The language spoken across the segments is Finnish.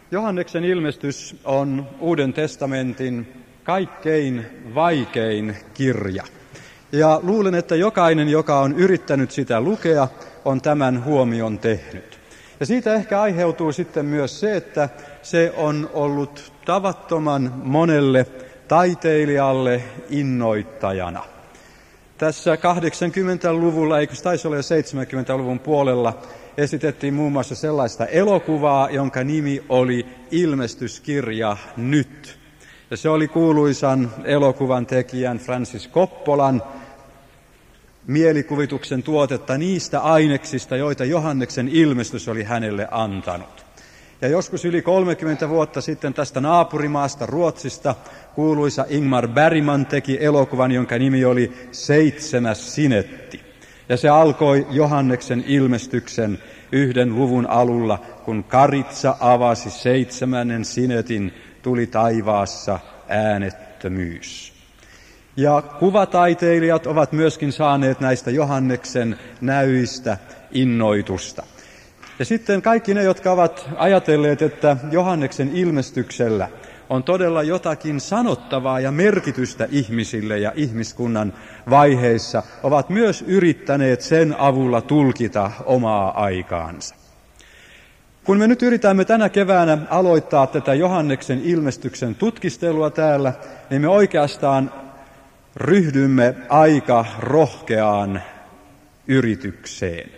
Johanneksen ilmestys on Uuden testamentin kaikkein vaikein kirja. Ja luulen, että jokainen, joka on yrittänyt sitä lukea, on tämän huomion tehnyt. Ja siitä ehkä aiheutuu sitten myös se, että se on ollut tavattoman monelle taiteilijalle innoittajana. Tässä 80-luvulla, eikö taisi olla jo 70-luvun puolella, esitettiin muun muassa sellaista elokuvaa, jonka nimi oli Ilmestyskirja nyt. Ja se oli kuuluisan elokuvan tekijän Francis Coppolan mielikuvituksen tuotetta niistä aineksista, joita Johanneksen ilmestys oli hänelle antanut. Ja joskus yli 30 vuotta sitten tästä naapurimaasta Ruotsista kuuluisa Ingmar Bergman teki elokuvan, jonka nimi oli 7. sinetti. Ja se alkoi Johanneksen ilmestyksen 1. luvun alulla, kun Karitsa avasi 7. sinetin, tuli taivaassa äänettömyys. Ja kuvataiteilijat ovat myöskin saaneet näistä Johanneksen näyistä innoitusta. Ja sitten kaikki ne, jotka ovat ajatelleet, että Johanneksen ilmestyksellä on todella jotakin sanottavaa ja merkitystä ihmisille ja ihmiskunnan vaiheissa, ovat myös yrittäneet sen avulla tulkita omaa aikaansa. Kun me nyt yritämme tänä keväänä aloittaa tätä Johanneksen ilmestyksen tutkistelua täällä, niin me oikeastaan ryhdymme aika rohkeaan yritykseen,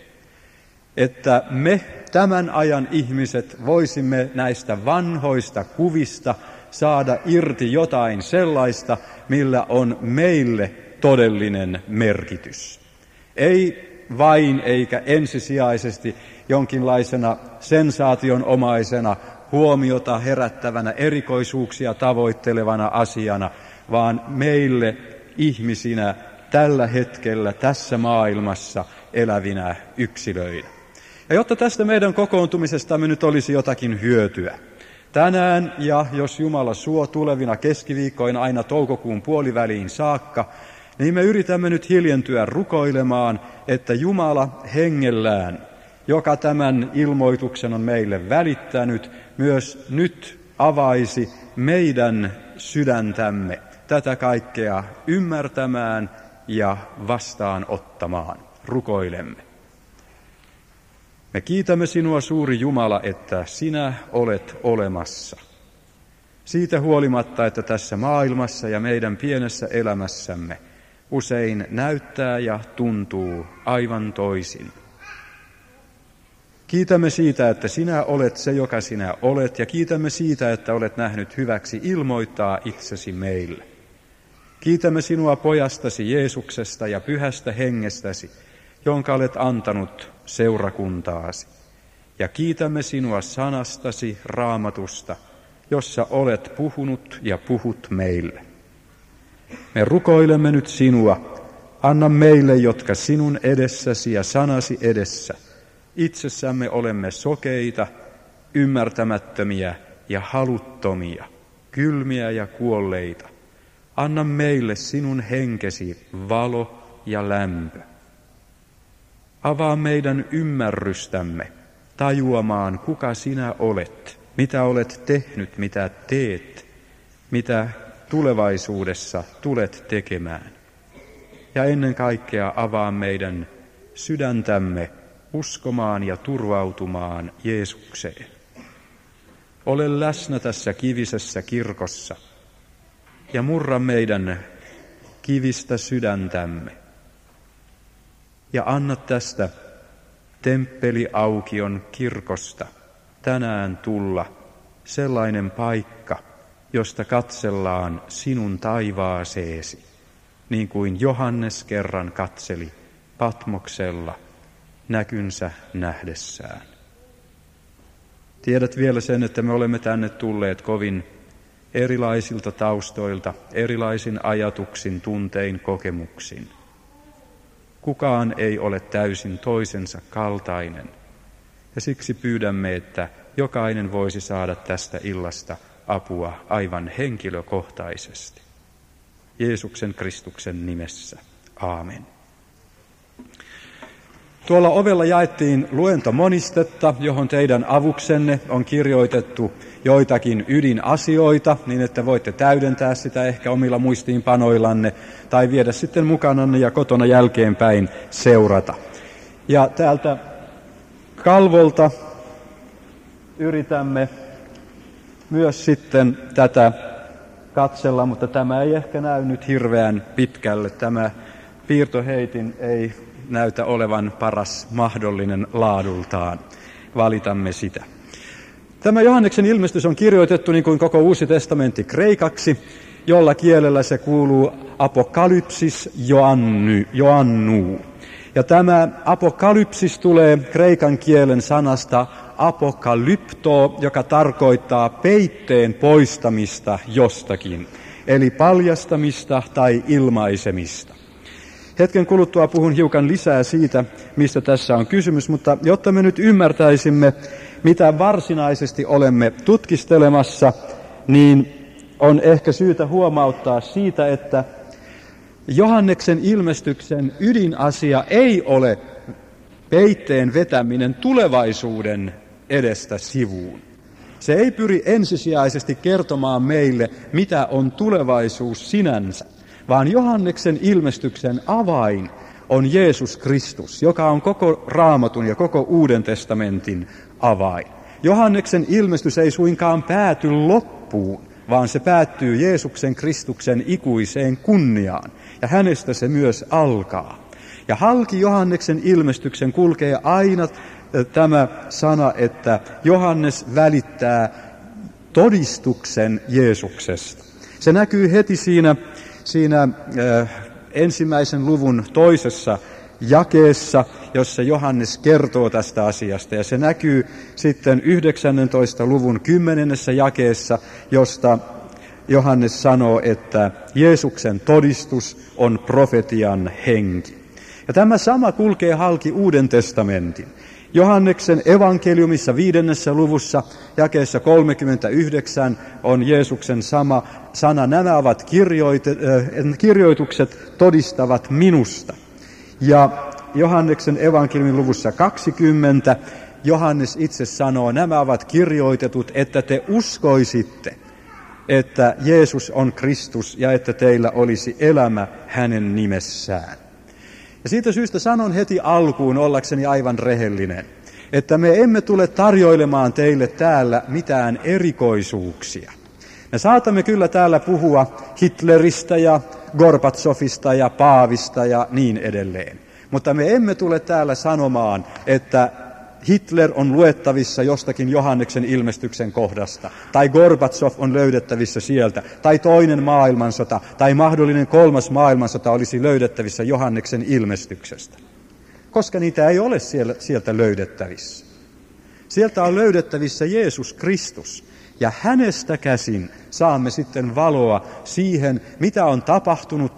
että me tämän ajan ihmiset voisimme näistä vanhoista kuvista saada irti jotain sellaista, millä on meille todellinen merkitys. Ei vain eikä ensisijaisesti jonkinlaisena sensaationomaisena, huomiota herättävänä, erikoisuuksia tavoittelevana asiana, vaan meille ihmisinä tällä hetkellä, tässä maailmassa elävinä yksilöinä. Ja jotta tästä meidän kokoontumisestamme nyt olisi jotakin hyötyä, tänään ja jos Jumala suo tulevina keskiviikkoina aina toukokuun puoliväliin saakka, niin me yritämme nyt hiljentyä rukoilemaan, että Jumala hengellään, joka tämän ilmoituksen on meille välittänyt, myös nyt avaisi meidän sydäntämme tätä kaikkea ymmärtämään ja vastaanottamaan. Rukoilemme. Me kiitämme sinua, suuri Jumala, että sinä olet olemassa. Siitä huolimatta, että tässä maailmassa ja meidän pienessä elämässämme usein näyttää ja tuntuu aivan toisin. Kiitämme siitä, että sinä olet se, joka sinä olet, ja kiitämme siitä, että olet nähnyt hyväksi ilmoittaa itsesi meille. Kiitämme sinua pojastasi Jeesuksesta ja pyhästä hengestäsi, jonka olet antanut seurakuntaasi. Ja kiitämme sinua sanastasi, Raamatusta, jossa olet puhunut ja puhut meille. Me rukoilemme nyt sinua, anna meille, jotka sinun edessäsi ja sanasi edessä, itsessämme olemme sokeita, ymmärtämättömiä ja haluttomia, kylmiä ja kuolleita. Anna meille sinun henkesi valo ja lämpö. Avaa meidän ymmärrystämme tajuamaan, kuka sinä olet, mitä olet tehnyt, mitä teet, mitä tulevaisuudessa tulet tekemään. Ja ennen kaikkea avaa meidän sydäntämme uskomaan ja turvautumaan Jeesukseen. Ole läsnä tässä kivisessä kirkossa ja murra meidän kivistä sydäntämme. Ja anna tästä temppeliaukion kirkosta tänään tulla sellainen paikka, josta katsellaan sinun taivaaseesi, niin kuin Johannes kerran katseli Patmoksella näkynsä nähdessään. Tiedät vielä sen, että me olemme tänne tulleet kovin erilaisilta taustoilta, erilaisin ajatuksin, tuntein, kokemuksin. Kukaan ei ole täysin toisensa kaltainen, ja siksi pyydämme, että jokainen voisi saada tästä illasta apua aivan henkilökohtaisesti. Jeesuksen Kristuksen nimessä. Aamen. Tuolla ovella jaettiin luentomonistetta, johon teidän avuksenne on kirjoitettu joitakin ydinasioita, niin että voitte täydentää sitä ehkä omilla muistiinpanoillanne tai viedä sitten mukananne ja kotona jälkeenpäin seurata. Ja täältä kalvolta yritämme myös sitten tätä katsella, mutta tämä ei ehkä näy nyt hirveän pitkälle. Tämä piirtoheitin ei näytä olevan paras mahdollinen laadultaan. Valitamme sitä. Tämä Johanneksen ilmestys on kirjoitettu niin kuin koko Uusi testamentti kreikaksi, jolla kielellä se kuuluu apokalypsis Joannou. Ja tämä apokalypsis tulee kreikan kielen sanasta apokalypto, joka tarkoittaa peitteen poistamista jostakin, eli paljastamista tai ilmaisemista. Hetken kuluttua puhun hiukan lisää siitä, mistä tässä on kysymys, mutta jotta me nyt ymmärtäisimme, mitä varsinaisesti olemme tutkistelemassa, niin on ehkä syytä huomauttaa siitä, että Johanneksen ilmestyksen ydinasia ei ole peitteen vetäminen tulevaisuuden edestä sivuun. Se ei pyri ensisijaisesti kertomaan meille, mitä on tulevaisuus sinänsä, vaan Johanneksen ilmestyksen avain on Jeesus Kristus, joka on koko Raamatun ja koko Uuden testamentin avain. Johanneksen ilmestys ei suinkaan pääty loppuun, vaan se päättyy Jeesuksen Kristuksen ikuiseen kunniaan, ja hänestä se myös alkaa. Ja halki Johanneksen ilmestyksen kulkee aina tämä sana, että Johannes välittää todistuksen Jeesuksesta. Se näkyy heti siinä ensimmäisen luvun toisessa jakeessa, jossa Johannes kertoo tästä asiasta. Ja se näkyy sitten 19. luvun 10. jakeessa, josta Johannes sanoo, että Jeesuksen todistus on profetian henki. Ja tämä sama kulkee halki Uuden testamentin. Johanneksen evankeliumissa 5. luvussa jakeessa 39 on Jeesuksen sama sana. Nämä ovat kirjoitukset todistavat minusta. Ja Johanneksen evankeliumin luvussa 20 Johannes itse sanoo, nämä ovat kirjoitetut, että te uskoisitte, että Jeesus on Kristus ja että teillä olisi elämä hänen nimessään. Ja siitä syystä sanon heti alkuun ollakseni aivan rehellinen, että me emme tule tarjoilemaan teille täällä mitään erikoisuuksia. Me saatamme kyllä täällä puhua Hitleristä ja Gorbatsovista ja Paavista ja niin edelleen. Mutta me emme tule täällä sanomaan, että Hitler on luettavissa jostakin Johanneksen ilmestyksen kohdasta, tai Gorbatsov on löydettävissä sieltä, tai toinen maailmansota, tai mahdollinen 3. maailmansota olisi löydettävissä Johanneksen ilmestyksestä. Koska niitä ei ole sieltä löydettävissä. Sieltä on löydettävissä Jeesus Kristus, ja hänestä käsin saamme sitten valoa siihen, mitä on tapahtunut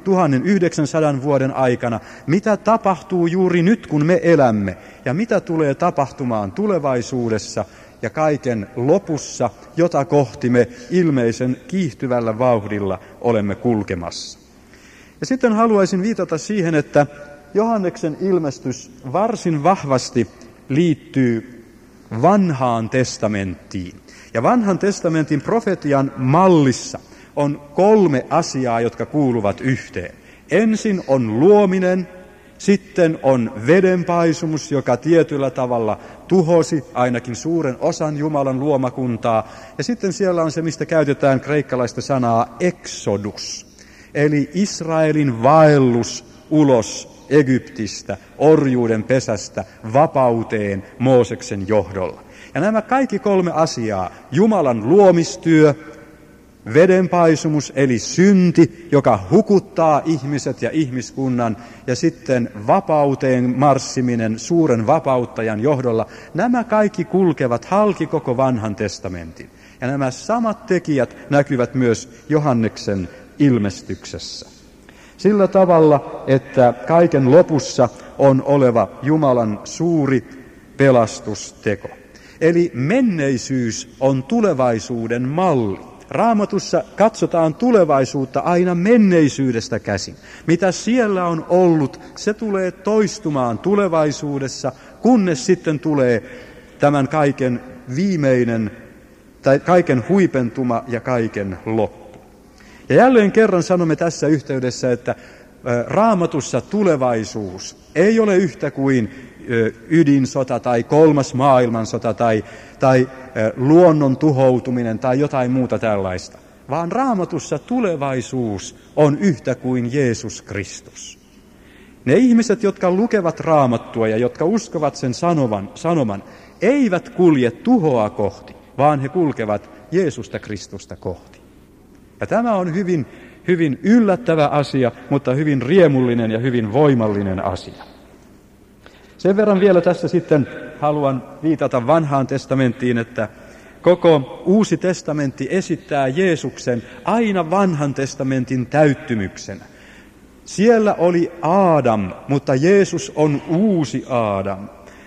1900 vuoden aikana, mitä tapahtuu juuri nyt, kun me elämme, ja mitä tulee tapahtumaan tulevaisuudessa ja kaiken lopussa, jota kohti me ilmeisen kiihtyvällä vauhdilla olemme kulkemassa. Ja sitten haluaisin viitata siihen, että Johanneksen ilmestys varsin vahvasti liittyy vanhaan testamenttiin. Ja vanhan testamentin profetian mallissa on 3 asiaa, jotka kuuluvat yhteen. Ensin on luominen, sitten on vedenpaisumus, joka tietyllä tavalla tuhosi ainakin suuren osan Jumalan luomakuntaa. Ja sitten siellä on se, mistä käytetään kreikkalaista sanaa exodus, eli Israelin vaellus ulos Egyptistä, orjuuden pesästä, vapauteen Mooseksen johdolla. Ja nämä kaikki 3 asiaa, Jumalan luomistyö, vedenpaisumus eli synti, joka hukuttaa ihmiset ja ihmiskunnan, ja sitten vapauteen marssiminen suuren vapauttajan johdolla, nämä kaikki kulkevat halki koko vanhan testamentin. Ja nämä samat tekijät näkyvät myös Johanneksen ilmestyksessä. Sillä tavalla, että kaiken lopussa on oleva Jumalan suuri pelastusteko. Eli menneisyys on tulevaisuuden malli. Raamatussa katsotaan tulevaisuutta aina menneisyydestä käsin. Mitä siellä on ollut, se tulee toistumaan tulevaisuudessa, kunnes sitten tulee tämän kaiken viimeinen, tai kaiken huipentuma ja kaiken loppu. Ja jälleen kerran sanomme tässä yhteydessä, että Raamatussa tulevaisuus ei ole yhtä kuin ydinsota tai kolmas maailmansota tai luonnon tuhoutuminen tai jotain muuta tällaista, vaan Raamatussa tulevaisuus on yhtä kuin Jeesus Kristus. Ne ihmiset, jotka lukevat Raamattua ja jotka uskovat sen sanoman, eivät kulje tuhoa kohti, vaan he kulkevat Jeesusta Kristusta kohti. Ja tämä on hyvin, hyvin yllättävä asia, mutta hyvin riemullinen ja hyvin voimallinen asia. Sen verran vielä tässä sitten haluan viitata Vanhaan testamenttiin, että koko Uusi testamentti esittää Jeesuksen aina Vanhan testamentin täyttymyksenä. Siellä oli Aadam, mutta Jeesus on uusi Aadam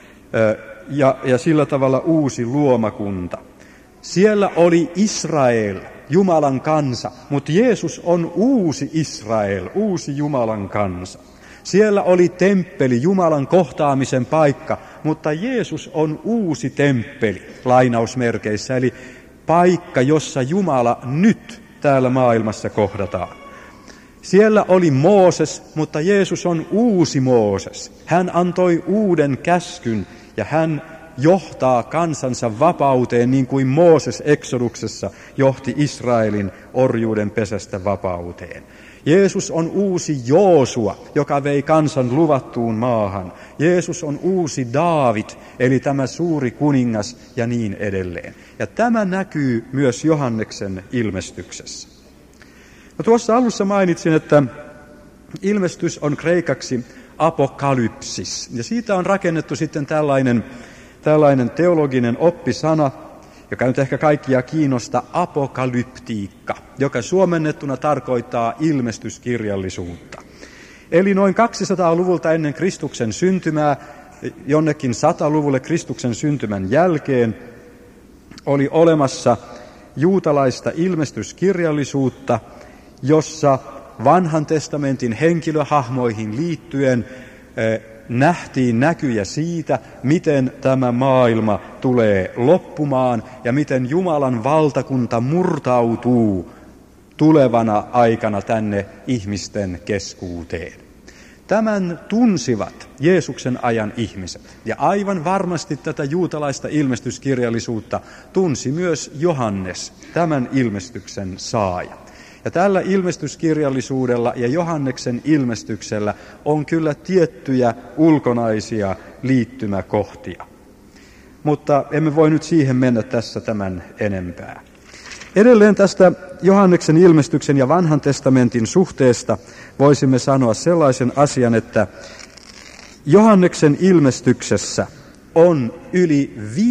ja sillä tavalla uusi luomakunta. Siellä oli Israel, Jumalan kansa, mutta Jeesus on uusi Israel, uusi Jumalan kansa. Siellä oli temppeli, Jumalan kohtaamisen paikka, mutta Jeesus on uusi temppeli, lainausmerkeissä, eli paikka, jossa Jumala nyt täällä maailmassa kohdataan. Siellä oli Mooses, mutta Jeesus on uusi Mooses. Hän antoi uuden käskyn ja hän johtaa kansansa vapauteen niin kuin Mooses Eksoduksessa johti Israelin orjuuden pesästä vapauteen. Jeesus on uusi Joosua, joka vei kansan luvattuun maahan. Jeesus on uusi Daavid, eli tämä suuri kuningas ja niin edelleen. Ja tämä näkyy myös Johanneksen ilmestyksessä. No tuossa alussa mainitsin, että ilmestys on kreikaksi apokalypsis. Ja siitä on rakennettu sitten tällainen teologinen oppisana, joka nyt ehkä kaikkia kiinnostaa, apokalyptiikka, joka suomennettuna tarkoittaa ilmestyskirjallisuutta. Eli noin 200-luvulta ennen Kristuksen syntymää, jonnekin 100-luvulle Kristuksen syntymän jälkeen, oli olemassa juutalaista ilmestyskirjallisuutta, jossa Vanhan testamentin henkilöhahmoihin liittyen nähtiin näkyjä siitä, miten tämä maailma tulee loppumaan ja miten Jumalan valtakunta murtautuu tulevana aikana tänne ihmisten keskuuteen. Tämän tunsivat Jeesuksen ajan ihmiset, ja aivan varmasti tätä juutalaista ilmestyskirjallisuutta tunsi myös Johannes, tämän ilmestyksen saaja. Ja tällä ilmestyskirjallisuudella ja Johanneksen ilmestyksellä on kyllä tiettyjä ulkonaisia liittymäkohtia. Mutta emme voi nyt siihen mennä tässä tämän enempää. Edelleen tästä Johanneksen ilmestyksen ja Vanhan testamentin suhteesta voisimme sanoa sellaisen asian, että Johanneksen ilmestyksessä on yli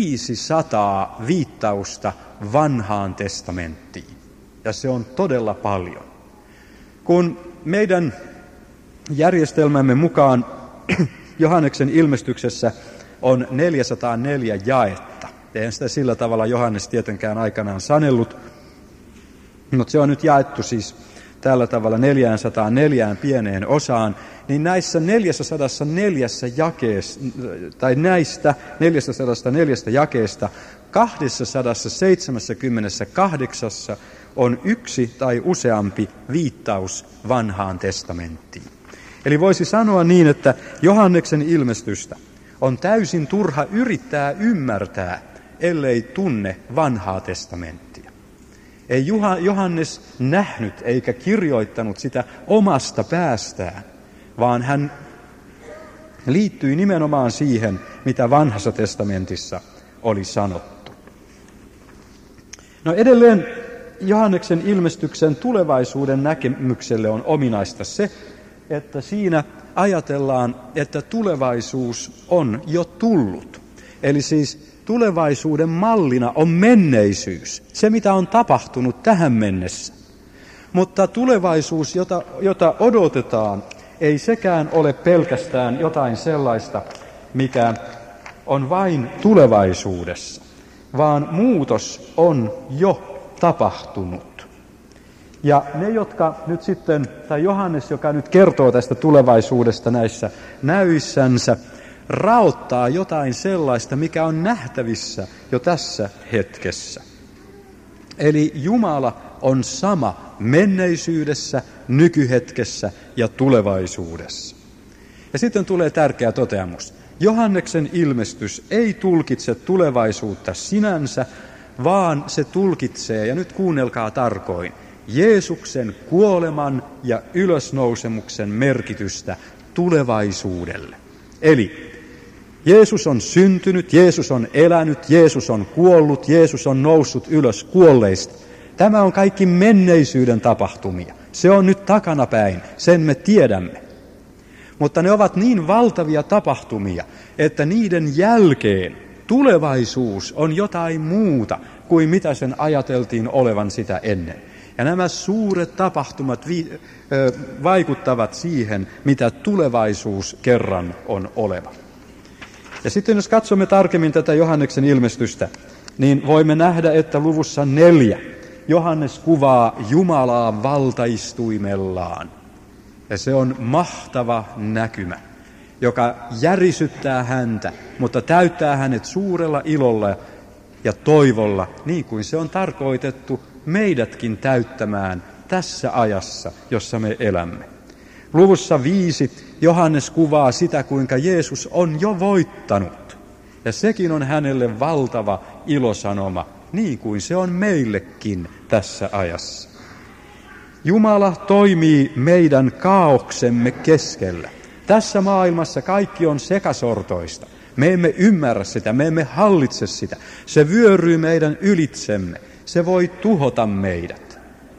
500 viittausta Vanhaan testamenttiin. Ja se on todella paljon. Kun meidän järjestelmämme mukaan Johanneksen ilmestyksessä on 404 jaetta. Eihän sitä sillä tavalla Johannes tietenkään aikanaan sanellut, mutta se on nyt jaettu siis tällä tavalla 404 pieneen osaan, niin näissä 404 jakeessa, tai näistä 404 jakeesta 278 on yksi tai useampi viittaus Vanhaan testamenttiin. Eli voisi sanoa niin, että Johanneksen ilmestystä on täysin turha yrittää ymmärtää, ellei tunne Vanhaa testamenttia. Ei Johannes nähnyt eikä kirjoittanut sitä omasta päästään, vaan hän liittyi nimenomaan siihen, mitä Vanhassa testamentissa oli sanottu. No edelleen Johanneksen ilmestyksen tulevaisuuden näkemykselle on ominaista se, että siinä ajatellaan, että tulevaisuus on jo tullut. Eli siis tulevaisuuden mallina on menneisyys, se mitä on tapahtunut tähän mennessä. Mutta tulevaisuus, jota odotetaan, ei sekään ole pelkästään jotain sellaista, mikä on vain tulevaisuudessa, vaan muutos on jo tapahtunut. Ja ne, jotka nyt sitten, tai Johannes, joka nyt kertoo tästä tulevaisuudesta näissä näyissänsä, raottaa jotain sellaista, mikä on nähtävissä jo tässä hetkessä. Eli Jumala on sama menneisyydessä, nykyhetkessä ja tulevaisuudessa. Ja sitten tulee tärkeä toteamus. Johanneksen ilmestys ei tulkitse tulevaisuutta sinänsä, vaan se tulkitsee, ja nyt kuunnelkaa tarkoin, Jeesuksen kuoleman ja ylösnousemuksen merkitystä tulevaisuudelle. Eli Jeesus on syntynyt, Jeesus on elänyt, Jeesus on kuollut, Jeesus on noussut ylös kuolleista. Tämä on kaikki menneisyyden tapahtumia. Se on nyt takanapäin, sen me tiedämme. Mutta ne ovat niin valtavia tapahtumia, että niiden jälkeen tulevaisuus on jotain muuta kuin mitä sen ajateltiin olevan sitä ennen. Ja nämä suuret tapahtumat vaikuttavat siihen, mitä tulevaisuus kerran on oleva. Ja sitten jos katsomme tarkemmin tätä Johanneksen ilmestystä, niin voimme nähdä, että luvussa 4 Johannes kuvaa Jumalaa valtaistuimellaan. Ja se on mahtava näkymä, joka järisyttää häntä, mutta täyttää hänet suurella ilolla ja toivolla, niin kuin se on tarkoitettu meidätkin täyttämään tässä ajassa, jossa me elämme. Luvussa 5 Johannes kuvaa sitä, kuinka Jeesus on jo voittanut. Ja sekin on hänelle valtava ilosanoma, niin kuin se on meillekin tässä ajassa. Jumala toimii meidän kaaoksemme keskellä. Tässä maailmassa kaikki on sekasortoista. Me emme ymmärrä sitä, me emme hallitse sitä. Se vyöryy meidän ylitsemme. Se voi tuhota meidät.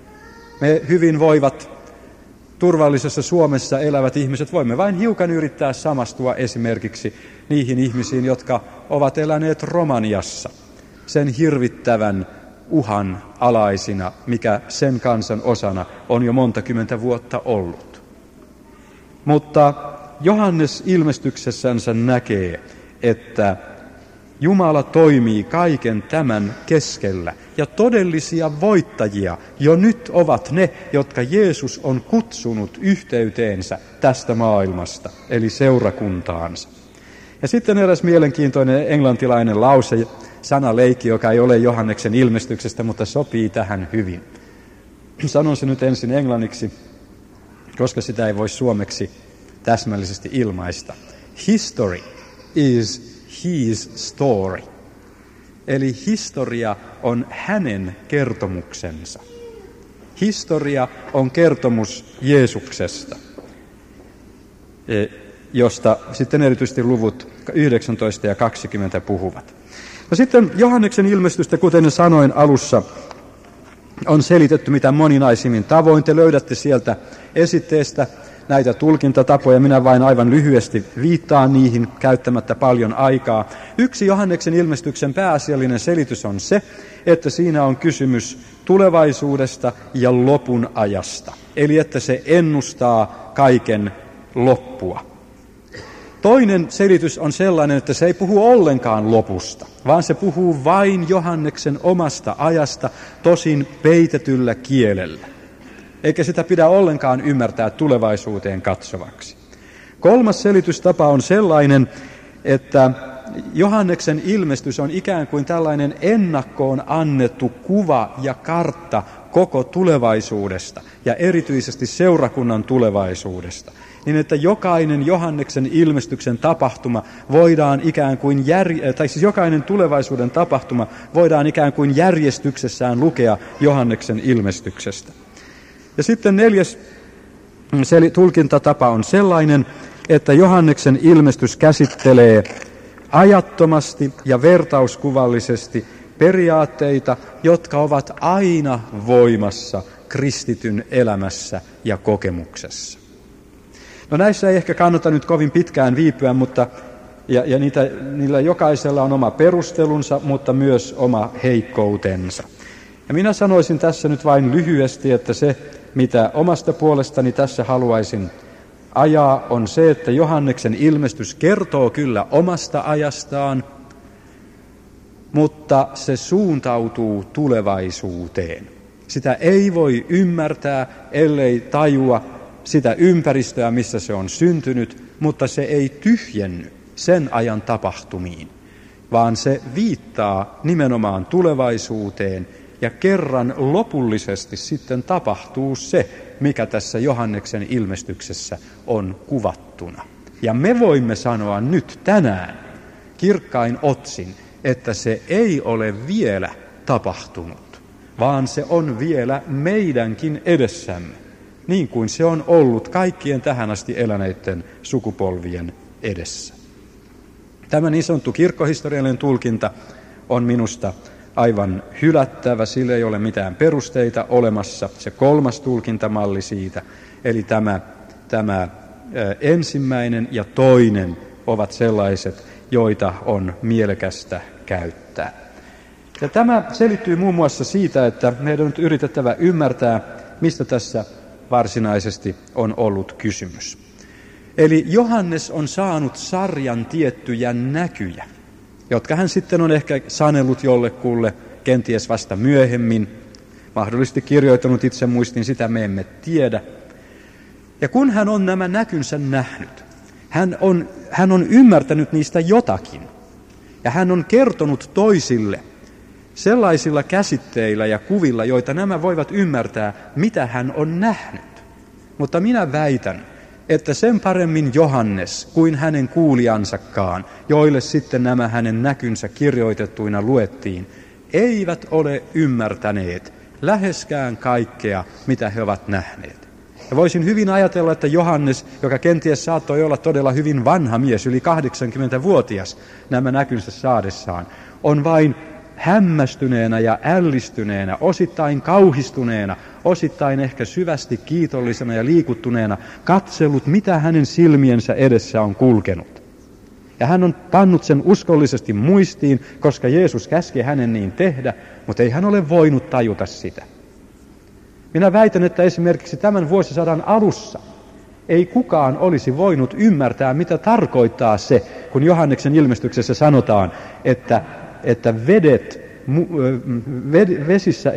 Me hyvinvoivat, turvallisessa Suomessa elävät ihmiset voimme vain hiukan yrittää samastua esimerkiksi niihin ihmisiin, jotka ovat eläneet Romaniassa sen hirvittävän uhan alaisina, mikä sen kansan osana on jo monta kymmentä vuotta ollut. Mutta Johannes ilmestyksessänsä näkee, että Jumala toimii kaiken tämän keskellä, ja todellisia voittajia jo nyt ovat ne, jotka Jeesus on kutsunut yhteyteensä tästä maailmasta, eli seurakuntaansa. Ja sitten eräs mielenkiintoinen englantilainen lause, sanaleikki, joka ei ole Johanneksen ilmestyksestä, mutta sopii tähän hyvin. Sanon se nyt ensin englanniksi, koska sitä ei voi suomeksi täsmällisesti ilmaista. History is his story. Eli historia on hänen kertomuksensa. Historia on kertomus Jeesuksesta, josta sitten erityisesti luvut 19 ja 20 puhuvat. No sitten Johanneksen ilmestystä, kuten sanoin alussa, on selitetty mitä moninaisimmin tavoin. Te löydätte sieltä esitteestä näitä tulkintatapoja. Minä vain aivan lyhyesti viittaan niihin käyttämättä paljon aikaa. Yksi Johanneksen ilmestyksen pääasiallinen selitys on se, että siinä on kysymys tulevaisuudesta ja lopun ajasta. Eli että se ennustaa kaiken loppua. Toinen selitys on sellainen, että se ei puhu ollenkaan lopusta, vaan se puhuu vain Johanneksen omasta ajasta, tosin peitetyllä kielellä. Eikä sitä pidä ollenkaan ymmärtää tulevaisuuteen katsovaksi. Kolmas selitystapa on sellainen, että Johanneksen ilmestys on ikään kuin tällainen ennakkoon annettu kuva ja kartta koko tulevaisuudesta ja erityisesti seurakunnan tulevaisuudesta. Niin että jokainen Johanneksen ilmestyksen tapahtuma voidaan ikään kuin jokainen tulevaisuuden tapahtuma voidaan ikään kuin järjestyksessään lukea Johanneksen ilmestyksestä. Ja sitten neljäs tulkintatapa on sellainen, että Johanneksen ilmestys käsittelee ajattomasti ja vertauskuvallisesti periaatteita, jotka ovat aina voimassa kristityn elämässä ja kokemuksessa. No näissä ei ehkä kannata nyt kovin pitkään viipyä, mutta niillä jokaisella on oma perustelunsa, mutta myös oma heikkoutensa. Ja minä sanoisin tässä nyt vain lyhyesti, että se, mitä omasta puolestani tässä haluaisin ajaa, on se, että Johanneksen ilmestys kertoo kyllä omasta ajastaan, mutta se suuntautuu tulevaisuuteen. Sitä ei voi ymmärtää, ellei tajua sitä ympäristöä, missä se on syntynyt, mutta se ei tyhjenny sen ajan tapahtumiin, vaan se viittaa nimenomaan tulevaisuuteen, ja kerran lopullisesti sitten tapahtuu se, mikä tässä Johanneksen ilmestyksessä on kuvattuna. Ja me voimme sanoa nyt tänään kirkkain otsin, että se ei ole vielä tapahtunut, vaan se on vielä meidänkin edessämme, niin kuin se on ollut kaikkien tähän asti eläneiden sukupolvien edessä. Tämä niin sanottu kirkkohistoriallinen tulkinta on minusta aivan hylättävä, sillä ei ole mitään perusteita olemassa. Se kolmas tulkintamalli siitä, eli tämä ensimmäinen ja toinen ovat sellaiset, joita on mielekästä käyttää. Ja tämä selittyy muun muassa siitä, että meidän on nyt yritettävä ymmärtää, mistä tässä varsinaisesti on ollut kysymys. Eli Johannes on saanut sarjan tiettyjä näkyjä, jotka hän sitten on ehkä sanellut jollekulle kenties vasta myöhemmin, mahdollisesti kirjoittanut itse muistin, sitä me emme tiedä. Ja kun hän on nämä näkynsä nähnyt, hän on ymmärtänyt niistä jotakin, ja hän on kertonut toisille sellaisilla käsitteillä ja kuvilla, joita nämä voivat ymmärtää, mitä hän on nähnyt. Mutta minä väitän, että sen paremmin Johannes kuin hänen kuulijansakaan, joille sitten nämä hänen näkynsä kirjoitettuina luettiin, eivät ole ymmärtäneet läheskään kaikkea, mitä he ovat nähneet. Ja voisin hyvin ajatella, että Johannes, joka kenties saattoi olla todella hyvin vanha mies, yli 80-vuotias nämä näkynsä saadessaan, on vain hämmästyneenä ja ällistyneenä, osittain kauhistuneena, osittain ehkä syvästi kiitollisena ja liikuttuneena katsellut, mitä hänen silmiensä edessä on kulkenut. Ja hän on pannut sen uskollisesti muistiin, koska Jeesus käski hänen niin tehdä, mutta ei hän ole voinut tajuta sitä. Minä väitän, että esimerkiksi tämän vuosisadan alussa ei kukaan olisi voinut ymmärtää, mitä tarkoittaa se, kun Johanneksen ilmestyksessä sanotaan, että vesissä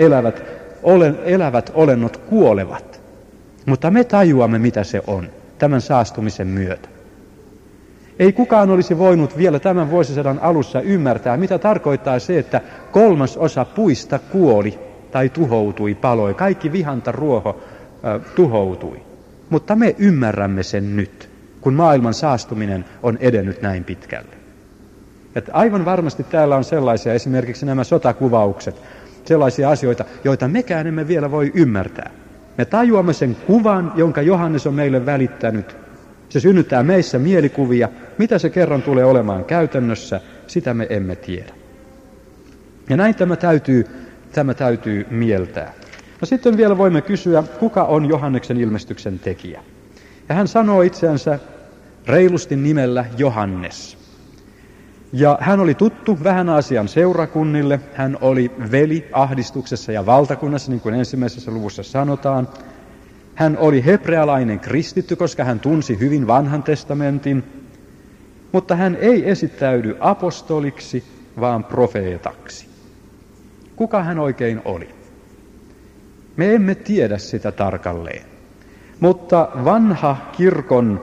elävät olennot kuolevat. Mutta me tajuamme, mitä se on tämän saastumisen myötä. Ei kukaan olisi voinut vielä tämän vuosisadan alussa ymmärtää, mitä tarkoittaa se, että 1/3 puista kuoli tai tuhoutui, paloi. Kaikki vihantaruoho tuhoutui. Mutta me ymmärrämme sen nyt, kun maailman saastuminen on edennyt näin pitkälle. Että aivan varmasti täällä on sellaisia, esimerkiksi nämä sotakuvaukset, sellaisia asioita, joita mekään emme vielä voi ymmärtää. Me tajuamme sen kuvan, jonka Johannes on meille välittänyt. Se synnyttää meissä mielikuvia. Mitä se kerran tulee olemaan käytännössä, sitä me emme tiedä. Ja näin tämä täytyy mieltää. No sitten vielä voimme kysyä, kuka on Johanneksen ilmestyksen tekijä. Ja hän sanoo itseänsä reilusti nimellä Johannes. Ja hän oli tuttu vähän Aasian seurakunnille. Hän oli veli ahdistuksessa ja valtakunnassa, niin kuin ensimmäisessä luvussa sanotaan. Hän oli hebrealainen kristitty, koska hän tunsi hyvin vanhan testamentin. Mutta hän ei esittäydy apostoliksi, vaan profeetaksi. Kuka hän oikein oli? Me emme tiedä sitä tarkalleen. Mutta vanha kirkon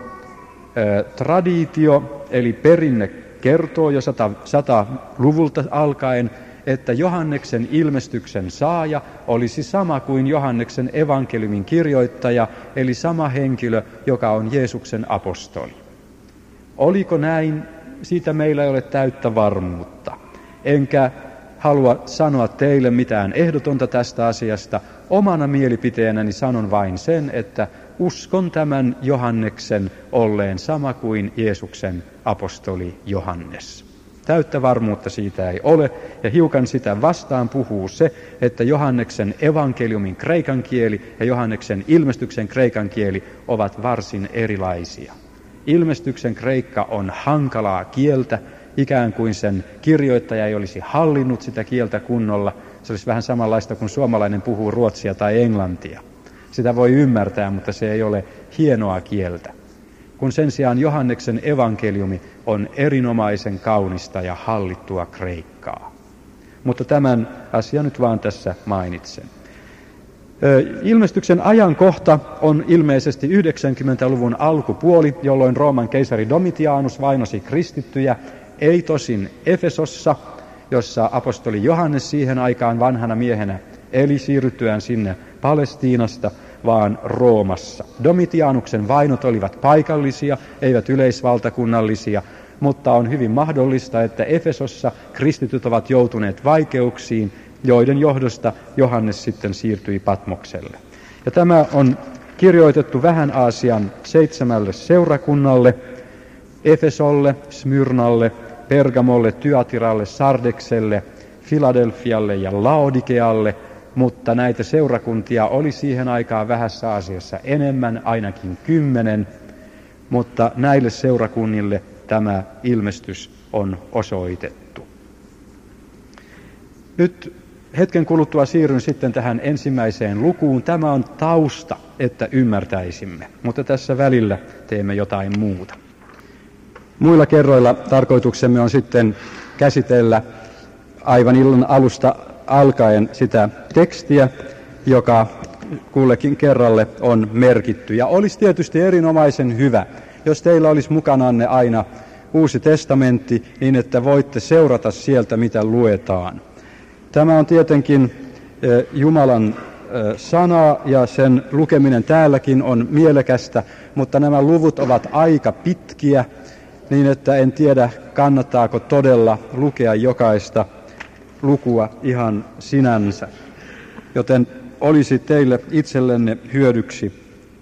traditio, eli perinne, kertoo jo 100-luvulta alkaen, että Johanneksen ilmestyksen saaja olisi sama kuin Johanneksen evankeliumin kirjoittaja, eli sama henkilö, joka on Jeesuksen apostoli. Oliko näin? Siitä meillä ei ole täyttä varmuutta. Enkä halua sanoa teille mitään ehdotonta tästä asiasta. Omana mielipiteenäni sanon vain sen, että uskon tämän Johanneksen olleen sama kuin Jeesuksen apostoli Johannes. Täyttä varmuutta siitä ei ole, ja hiukan sitä vastaan puhuu se, että Johanneksen evankeliumin kreikan kieli ja Johanneksen ilmestyksen kreikan kieli ovat varsin erilaisia. Ilmestyksen kreikka on hankalaa kieltä, ikään kuin sen kirjoittaja ei olisi hallinnut sitä kieltä kunnolla. Se olisi vähän samanlaista kuin suomalainen puhuu ruotsia tai englantia. Sitä voi ymmärtää, mutta se ei ole hienoa kieltä. Kun sen sijaan Johanneksen evankeliumi on erinomaisen kaunista ja hallittua kreikkaa. mutta tämän asian nyt vaan tässä mainitsen. Ilmestyksen ajankohta on ilmeisesti 90-luvun alkupuoli, jolloin Rooman keisari Domitianus vainosi kristittyjä, ei tosin Efesossa, jossa apostoli Johannes siihen aikaan vanhana miehenä eli siirryttyään sinne Palestiinasta, vaan Roomassa. Domitianuksen vainot olivat paikallisia, eivät yleisvaltakunnallisia, mutta on hyvin mahdollista, että Efesossa kristityt ovat joutuneet vaikeuksiin, joiden johdosta Johannes sitten siirtyi Patmokselle. Ja tämä on kirjoitettu vähän Aasian 7 seurakunnalle, Efesolle, Smyrnalle, Pergamolle, Tyatiralle, Sardekselle, Filadelfialle ja Laodikealle, mutta näitä seurakuntia oli siihen aikaan vähässä asiassa enemmän, ainakin 10, mutta näille seurakunnille tämä ilmestys on osoitettu. Nyt hetken kuluttua siirryn sitten tähän ensimmäiseen lukuun. Tämä on tausta, että ymmärtäisimme, mutta tässä välillä teemme jotain muuta. Muilla kerroilla tarkoituksemme on sitten käsitellä aivan illan alusta alkaen sitä tekstiä, joka kullekin kerralle on merkitty. Ja olisi tietysti erinomaisen hyvä, jos teillä olisi mukananne aina Uusi testamentti, niin että voitte seurata sieltä, mitä luetaan. Tämä on tietenkin Jumalan sana ja sen lukeminen täälläkin on mielekästä, mutta nämä luvut ovat aika pitkiä, niin että en tiedä, kannattaako todella lukea jokaista lukua ihan sinänsä. Joten olisi teille itsellenne hyödyksi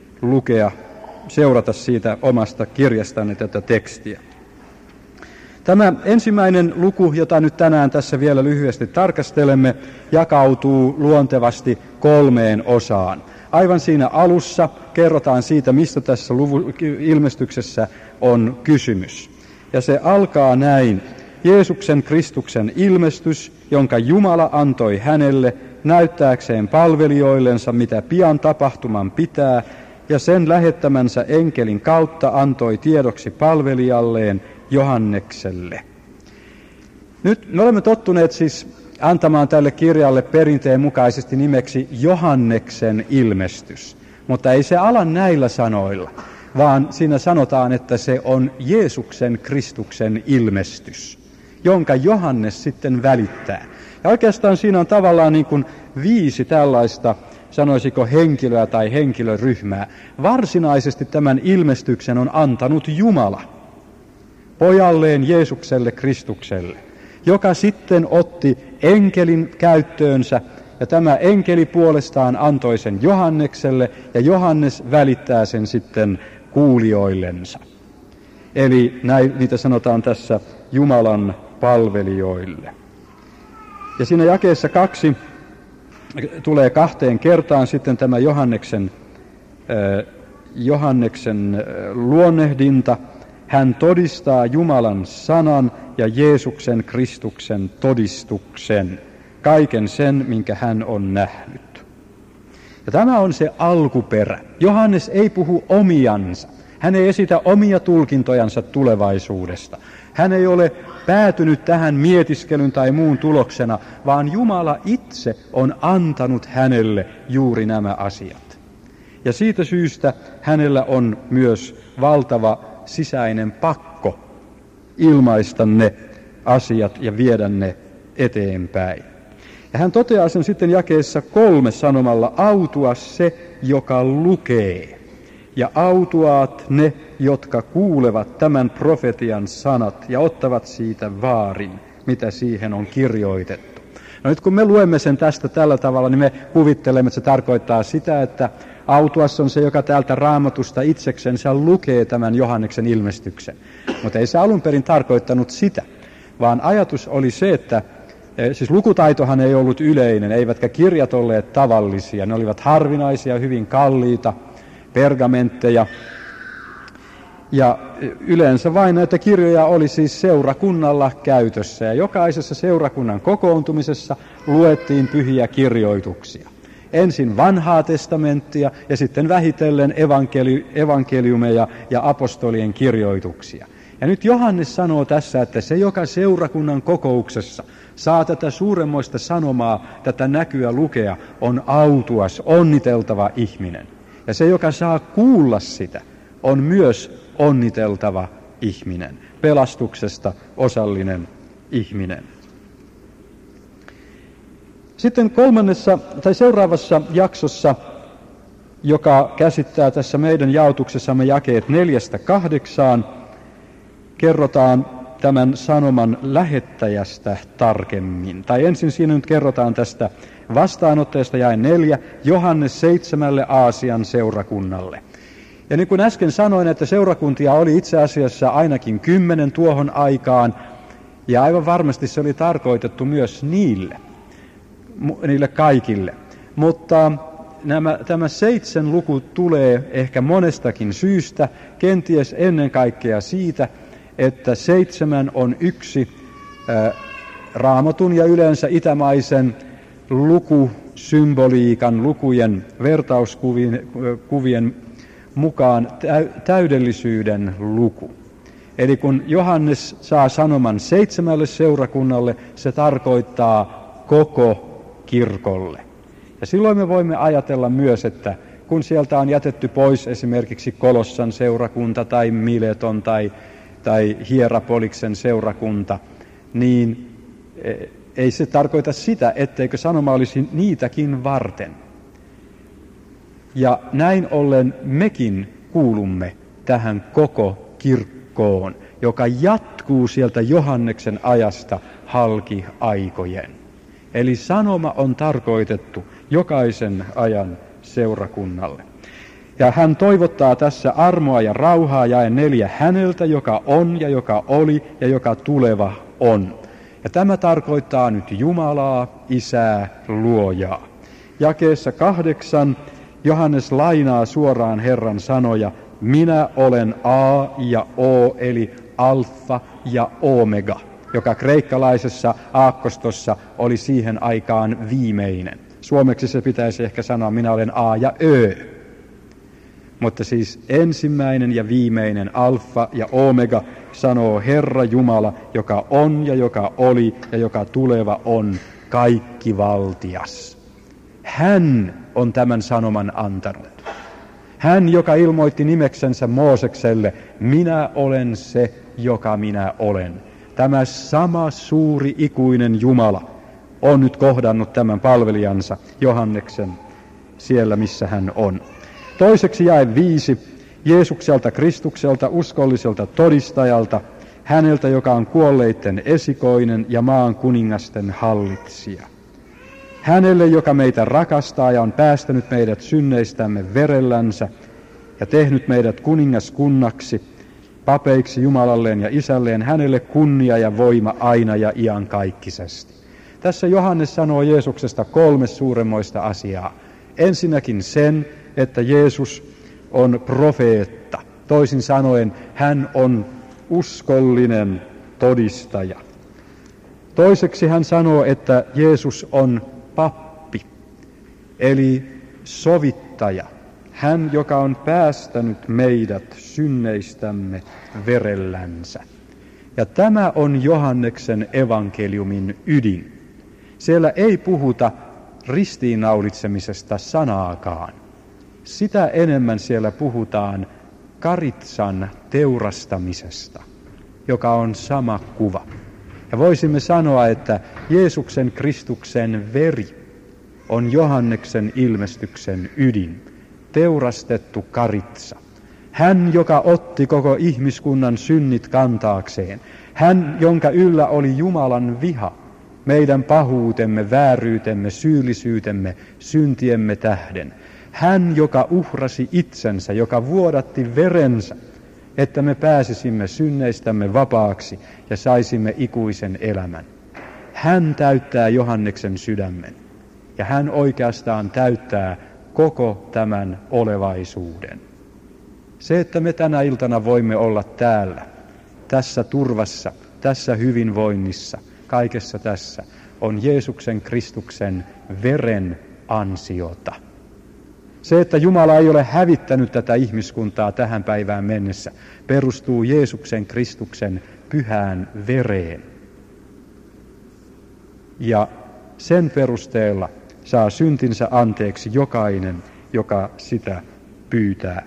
seurata siitä omasta kirjastanne tätä tekstiä. Tämä ensimmäinen luku, jota nyt tänään tässä vielä lyhyesti tarkastelemme, jakautuu luontevasti 3 osaan. Aivan siinä alussa kerrotaan siitä, mistä tässä ilmestyksessä on kysymys. Ja se alkaa näin: Jeesuksen Kristuksen ilmestys, jonka Jumala antoi hänelle näyttääkseen palvelijoillensa, mitä pian tapahtuman pitää, ja sen lähettämänsä enkelin kautta antoi tiedoksi palvelijalleen Johannekselle. Nyt me olemme tottuneet siis antamaan tälle kirjalle perinteen mukaisesti nimeksi Johanneksen ilmestys, mutta ei se ala näillä sanoilla, vaan siinä sanotaan, että se on Jeesuksen Kristuksen ilmestys, jonka Johannes sitten välittää. Ja oikeastaan siinä on tavallaan niin kuin 5 tällaista, sanoisiko henkilöä tai henkilöryhmää. Varsinaisesti tämän ilmestyksen on antanut Jumala pojalleen Jeesukselle Kristukselle, joka sitten otti enkelin käyttöönsä, ja tämä enkeli puolestaan antoi sen Johannekselle, ja Johannes välittää sen sitten kuulijoillensa. Eli niitä sanotaan tässä Jumalan palvelijoille. Ja siinä jakeessa 2 tulee 2 kertaan sitten tämä Johanneksen luonnehdinta. Hän todistaa Jumalan sanan ja Jeesuksen Kristuksen todistuksen, kaiken sen, minkä hän on nähnyt. Ja tämä on se alkuperä. Johannes ei puhu omiansa. Hän ei esitä omia tulkintojansa tulevaisuudesta. Hän ei ole päätynyt tähän mietiskelyn tai muun tuloksena, vaan Jumala itse on antanut hänelle juuri nämä asiat. Ja siitä syystä hänellä on myös valtava sisäinen pakko ilmaista ne asiat ja viedä ne eteenpäin. Ja hän toteaa sen sitten jakeessa 3 sanomalla: autua se, joka lukee, ja autuaat ne, jotka kuulevat tämän profetian sanat ja ottavat siitä vaarin, mitä siihen on kirjoitettu. No nyt kun me luemme sen tästä tällä tavalla, niin me kuvittelemme, että se tarkoittaa sitä, että autuas on se, joka täältä Raamatusta itseksensä lukee tämän Johanneksen ilmestyksen. Mutta ei se alun perin tarkoittanut sitä, vaan ajatus oli se, että siis lukutaitohan ei ollut yleinen, eivätkä kirjat olleet tavallisia. Ne olivat harvinaisia, hyvin kalliita pergamentteja. Ja yleensä vain näitä kirjoja oli siis seurakunnalla käytössä. Ja jokaisessa seurakunnan kokoontumisessa luettiin pyhiä kirjoituksia. Ensin vanhaa testamenttia ja sitten vähitellen evankeliumeja ja apostolien kirjoituksia. Ja nyt Johannes sanoo tässä, että se, joka seurakunnan kokouksessa saa tätä suuremmoista sanomaa, tätä näkyä lukea, on autuas, onniteltava ihminen. Ja se, joka saa kuulla sitä, on myös onniteltava ihminen, pelastuksesta osallinen ihminen. Sitten seuraavassa jaksossa, joka käsittää tässä meidän jaotuksessamme jakeet 4-8, kerrotaan tämän sanoman lähettäjästä tarkemmin. Tai ensin siinä nyt kerrotaan tästä vastaanottajasta jae 4, Johannes 7 Aasian seurakunnalle. Ja niin kuin äsken sanoin, että seurakuntia oli itse asiassa ainakin 10 tuohon aikaan, ja aivan varmasti se oli tarkoitettu myös niille kaikille. Mutta tämä 7 luku tulee ehkä monestakin syystä, kenties ennen kaikkea siitä, että 7 on yksi Raamatun ja yleensä itämaisen lukusymboliikan, lukujen vertauskuvien mukaan täydellisyyden luku. Eli kun Johannes saa sanoman 7 seurakunnalle, se tarkoittaa koko kirkolle. Ja silloin me voimme ajatella myös, että kun sieltä on jätetty pois esimerkiksi Kolossan seurakunta tai Mileton tai Hierapoliksen seurakunta, niin ei se tarkoita sitä, etteikö sanoma olisi niitäkin varten. Ja näin ollen mekin kuulumme tähän koko kirkkoon, joka jatkuu sieltä Johanneksen ajasta halki aikojen. Eli sanoma on tarkoitettu jokaisen ajan seurakunnalle. Ja hän toivottaa tässä armoa ja rauhaa jae 4 häneltä, joka on ja joka oli ja joka tuleva on. Ja tämä tarkoittaa nyt Jumalaa, Isää, Luojaa. Jakeessa 8 Johannes lainaa suoraan Herran sanoja, minä olen A ja O, eli alfa ja omega, joka kreikkalaisessa aakkostossa oli siihen aikaan viimeinen. Suomeksi se pitäisi ehkä sanoa, minä olen A ja Ö. Mutta siis ensimmäinen ja viimeinen alfa ja omega sanoo Herra Jumala, joka on ja joka oli ja joka tuleva on kaikkivaltias. Hän on tämän sanoman antanut. Hän, joka ilmoitti nimeksensä Moosekselle, minä olen se, joka minä olen. Tämä sama suuri ikuinen Jumala on nyt kohdannut tämän palvelijansa Johanneksen siellä, missä hän on. Toiseksi jae 5, Jeesukselta Kristukselta, uskolliselta todistajalta, häneltä, joka on kuolleitten esikoinen ja maan kuningasten hallitsija. Hänelle, joka meitä rakastaa ja on päästänyt meidät synneistämme verellänsä ja tehnyt meidät kuningaskunnaksi, papeiksi Jumalalleen ja Isälleen, hänelle kunnia ja voima aina ja iankaikkisesti. Tässä Johannes sanoo Jeesuksesta 3 suuremmoista asiaa. Ensinnäkin sen, että Jeesus on profeetta. Toisin sanoen, hän on uskollinen todistaja. Toiseksi hän sanoo, että Jeesus on pappi, eli sovittaja. Hän, joka on päästänyt meidät synneistämme verellänsä. Ja tämä on Johanneksen evankeliumin ydin. Siellä ei puhuta ristiinnaulitsemisesta sanaakaan. Sitä enemmän siellä puhutaan karitsan teurastamisesta, joka on sama kuva. Ja voisimme sanoa, että Jeesuksen Kristuksen veri on Johanneksen ilmestyksen ydin, teurastettu karitsa. Hän, joka otti koko ihmiskunnan synnit kantaakseen. Hän, jonka yllä oli Jumalan viha, meidän pahuutemme, vääryytemme, syyllisyytemme, syntiemme tähden. Hän, joka uhrasi itsensä, joka vuodatti verensä, että me pääsisimme synneistämme vapaaksi ja saisimme ikuisen elämän. Hän täyttää Johanneksen sydämen ja hän oikeastaan täyttää koko tämän olevaisuuden. Se, että me tänä iltana voimme olla täällä, tässä turvassa, tässä hyvinvoinnissa, kaikessa tässä, on Jeesuksen Kristuksen veren ansiota. Se, että Jumala ei ole hävittänyt tätä ihmiskuntaa tähän päivään mennessä, perustuu Jeesuksen Kristuksen pyhään vereen. Ja sen perusteella saa syntinsä anteeksi jokainen, joka sitä pyytää.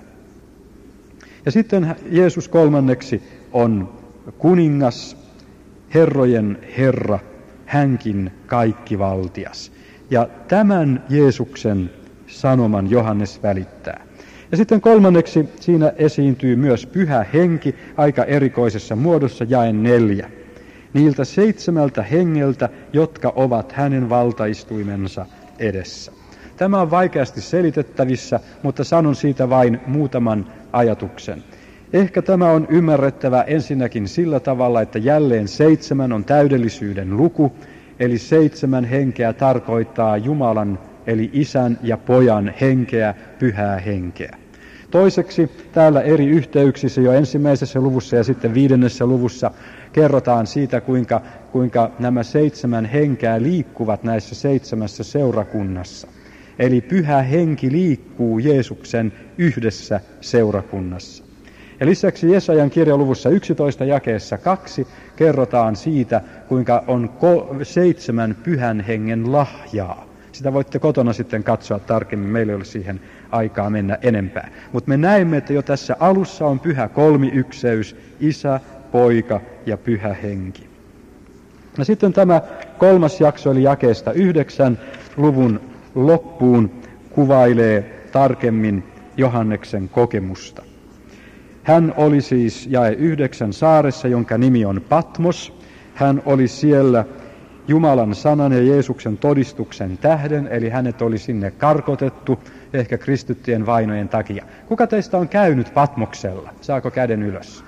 Ja sitten Jeesus kolmanneksi on kuningas, herrojen Herra, hänkin kaikkivaltias. Ja tämän Jeesuksen sanoman Johannes välittää. Ja sitten kolmanneksi siinä esiintyy myös Pyhä Henki aika erikoisessa muodossa, jae 4. Niiltä 7 hengeltä, jotka ovat hänen valtaistuimensa edessä. Tämä on vaikeasti selitettävissä, mutta sanon siitä vain muutaman ajatuksen. Ehkä tämä on ymmärrettävä ensinnäkin sillä tavalla, että jälleen 7 on täydellisyyden luku, eli 7 henkeä tarkoittaa Jumalan, eli Isän ja Pojan henkeä, Pyhää Henkeä. Toiseksi täällä eri yhteyksissä jo 1. luvussa ja sitten 5. luvussa kerrotaan siitä, kuinka nämä 7 henkeä liikkuvat näissä 7 seurakunnassa. Eli Pyhä Henki liikkuu Jeesuksen yhdessä seurakunnassa. Ja lisäksi Jesajan kirjan luvussa 11 jakeessa 2 kerrotaan siitä, kuinka on 7 Pyhän Hengen lahjaa. Sitä voitte kotona sitten katsoa tarkemmin, meillä ei ole siihen aikaa mennä enempää. Mutta me näemme, että jo tässä alussa on pyhä kolmiykseys, Isä, Poika ja Pyhä Henki. Ja sitten tämä 3. jakso, eli jakeesta 9 luvun loppuun, kuvailee tarkemmin Johanneksen kokemusta. Hän oli siis jae 9 saaressa, jonka nimi on Patmos. Hän oli siellä Jumalan sanan ja Jeesuksen todistuksen tähden, eli hänet oli sinne karkotettu, ehkä kristittyjen vainojen takia. Kuka teistä on käynyt Patmoksella? Saako käden ylös?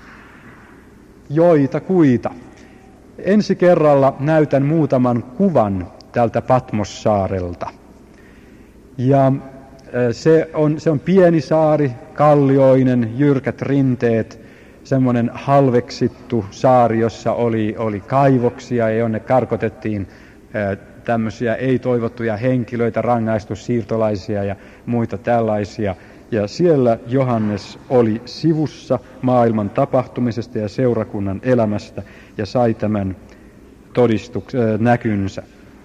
Joita kuita. Ensi kerralla näytän muutaman kuvan tältä Patmossaarelta. Ja se on pieni saari, kallioinen, jyrkät rinteet, semmoinen halveksittu saari, jossa oli kaivoksia ja jonne karkotettiin tämmöisiä ei-toivottuja henkilöitä, rangaistussiirtolaisia ja muita tällaisia. Ja siellä Johannes oli sivussa maailman tapahtumisesta ja seurakunnan elämästä ja sai tämän näkynsä.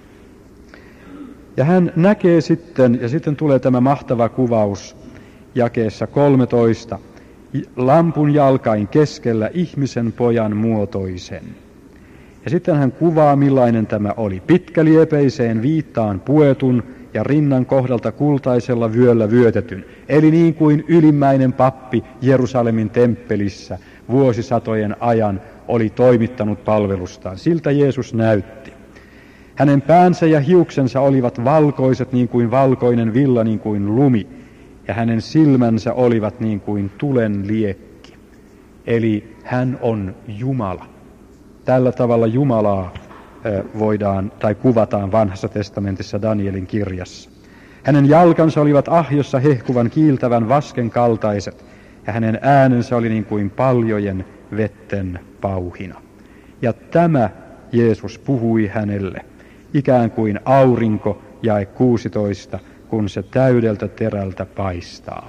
Ja hän näkee sitten, ja sitten tulee tämä mahtava kuvaus jakeessa 13, lampun jalkain keskellä ihmisen pojan muotoisen. Ja sitten hän kuvaa, millainen tämä oli. Pitkäliepeiseen viittaan puetun ja rinnan kohdalta kultaisella vyöllä vyötetyn. Eli niin kuin ylimmäinen pappi Jerusalemin temppelissä vuosisatojen ajan oli toimittanut palvelustaan. Siltä Jeesus näytti. Hänen päänsä ja hiuksensa olivat valkoiset niin kuin valkoinen villa, niin kuin lumi. Ja hänen silmänsä olivat niin kuin tulen liekki. Eli hän on Jumala. Tällä tavalla Jumalaa voidaan tai kuvataan Vanhassa testamentissa Danielin kirjassa. Hänen jalkansa olivat ahjossa hehkuvan kiiltävän vasken kaltaiset, ja hänen äänensä oli niin kuin paljojen vetten pauhina. Ja tämä Jeesus puhui hänelle, ikään kuin aurinko, jae 16, kun se täydeltä terältä paistaa.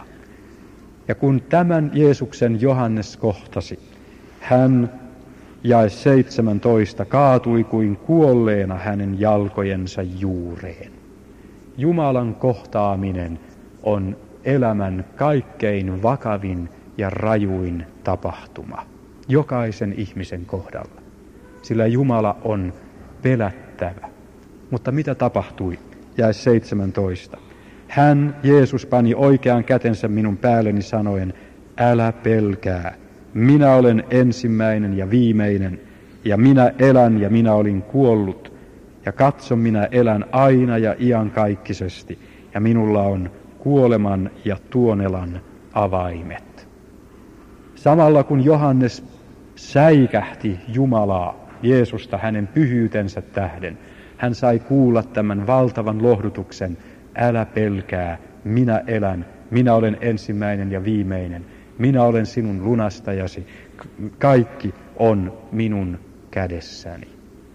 Ja kun tämän Jeesuksen Johannes kohtasi, hän, jae 17, kaatui kuin kuolleena hänen jalkojensa juureen. Jumalan kohtaaminen on elämän kaikkein vakavin ja rajuin tapahtuma, jokaisen ihmisen kohdalla. Sillä Jumala on pelättävä. Mutta mitä tapahtui? Jae 17. Hän, Jeesus, pani oikean kätensä minun päälleni sanoen, älä pelkää, minä olen ensimmäinen ja viimeinen, ja minä elän ja minä olin kuollut, ja katso, minä elän aina ja iankaikkisesti, ja minulla on kuoleman ja tuonelan avaimet. Samalla kun Johannes säikähti Jumalaa, Jeesusta hänen pyhyytensä tähden, hän sai kuulla tämän valtavan lohdutuksen, älä pelkää, minä elän, minä olen ensimmäinen ja viimeinen, minä olen sinun lunastajasi, kaikki on minun kädessäni.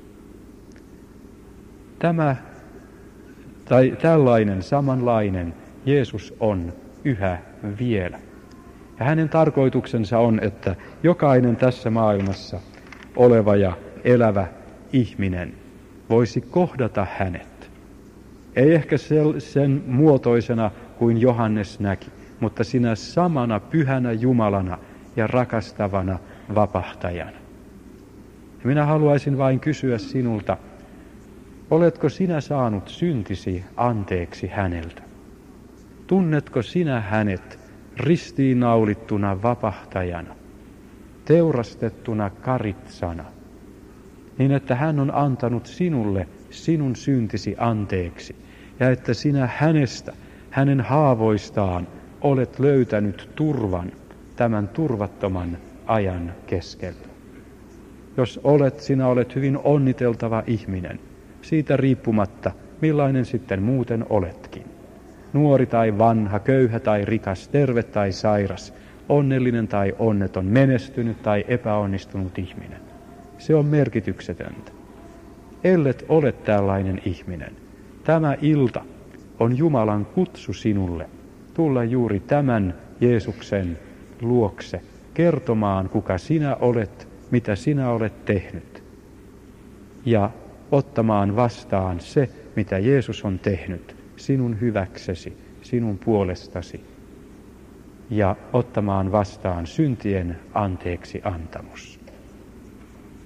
Tällainen samanlainen Jeesus on yhä vielä. Ja hänen tarkoituksensa on, että jokainen tässä maailmassa oleva ja elävä ihminen voisi kohdata hänet. Ei ehkä sen muotoisena kuin Johannes näki, mutta sinä samana pyhänä Jumalana ja rakastavana vapahtajana. Ja minä haluaisin vain kysyä sinulta, oletko sinä saanut syntisi anteeksi häneltä? Tunnetko sinä hänet ristiinnaulittuna vapahtajana, teurastettuna karitsana, niin että hän on antanut sinulle sinun syntisi anteeksi, ja että sinä hänestä, hänen haavoistaan olet löytänyt turvan tämän turvattoman ajan keskellä. Jos olet, sinä olet hyvin onniteltava ihminen, siitä riippumatta millainen sitten muuten oletkin. Nuori tai vanha, köyhä tai rikas, terve tai sairas, onnellinen tai onneton, menestynyt tai epäonnistunut ihminen. Se on merkityksetöntä. Ellet ole tällainen ihminen. Tämä ilta on Jumalan kutsu sinulle tulla juuri tämän Jeesuksen luokse kertomaan, kuka sinä olet, mitä sinä olet tehnyt, ja ottamaan vastaan se, mitä Jeesus on tehnyt sinun hyväksesi, sinun puolestasi, ja ottamaan vastaan syntien anteeksi antamus.